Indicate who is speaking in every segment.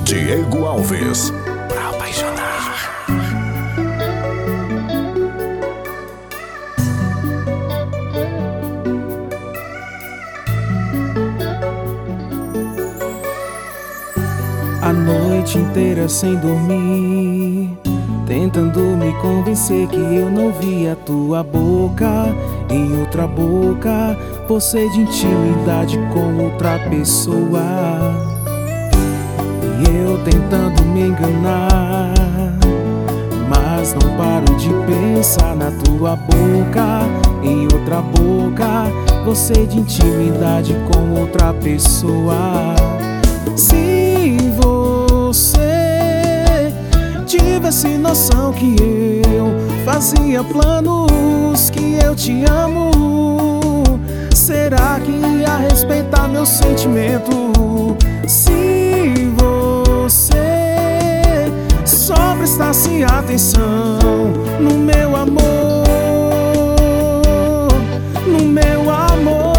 Speaker 1: Diego Alves, pra apaixonar.
Speaker 2: A noite inteira sem dormir, tentando me convencer que eu não vi a tua boca em outra boca, você de intimidade com outra pessoa. E eu tentando me enganar, mas não paro de pensar na tua boca em outra boca, você de intimidade com outra pessoa. Se você tivesse noção que eu fazia planos, que eu te amo, será que ia respeitar meu sentimento? Se você só prestasse atenção no meu amor, no meu amor.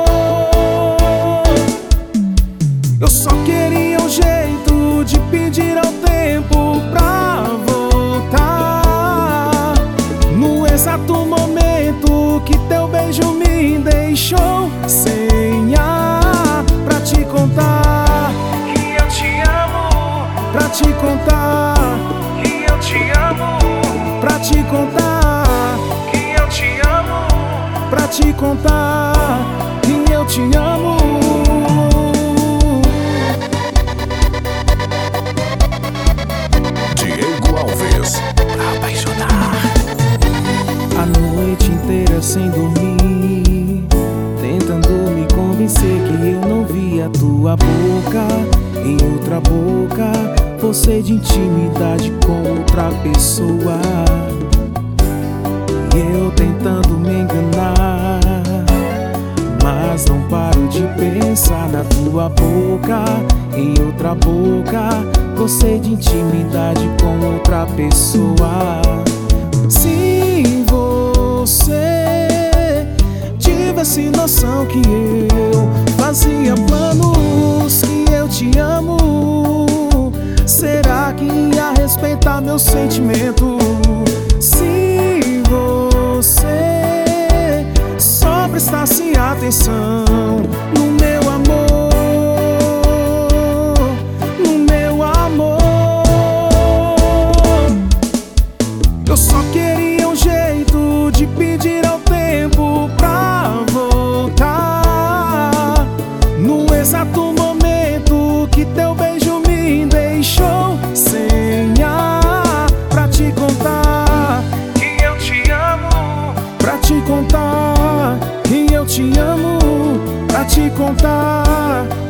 Speaker 2: Eu só queria um jeito de pedir ao tempo pra voltar, no exato momento que teu beijo me deixou sem ar, pra te contar que eu te amo, pra te contar que eu te amo, pra te contar que eu te amo, pra te contar que eu te amo.
Speaker 1: Diego Alves, pra apaixonar.
Speaker 2: A noite inteira sem dormir, tentando me convencer que eu não vi a tua boca em outra boca, você de intimidade com outra pessoa. E eu tentando me enganar, mas não paro de pensar na tua boca em outra boca, você de intimidade com outra pessoa. Se você tivesse noção que eu fazia planos, que eu te amo, será que ia respeitar meu sentimento? Se você só prestasse atenção no meu amor, no meu amor. Eu só queria um jeito de pedir ao tempo pra voltar, no exato momento que teu beijo me deixou sem ar, pra te contar que eu te amo, pra te contar que eu te amo, pra te contar